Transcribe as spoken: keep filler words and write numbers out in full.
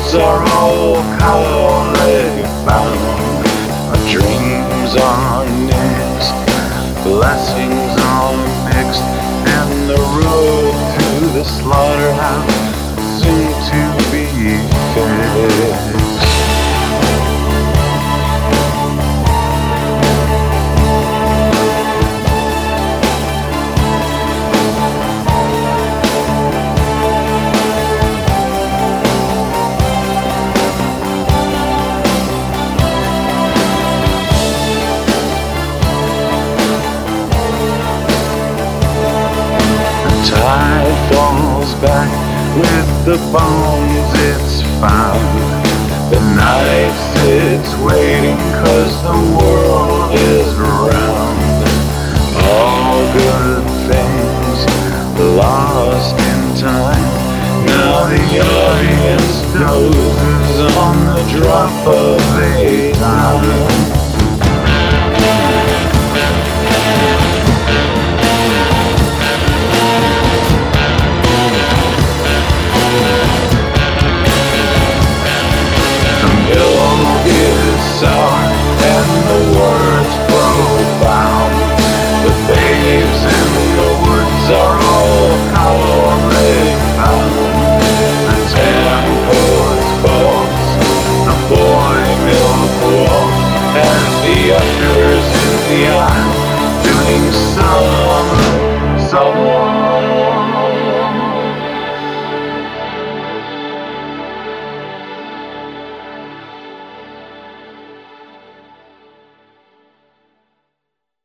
are all cowardly bound. Our dreams are nixed, blessings are mixed, and the road to the slaughterhouse soon to be fixed. Tide falls back with the bones it's found. The night sits waiting 'cause the world is round. All good things lost in time. Now the audience dozes on the drop of a dime. Sour and the world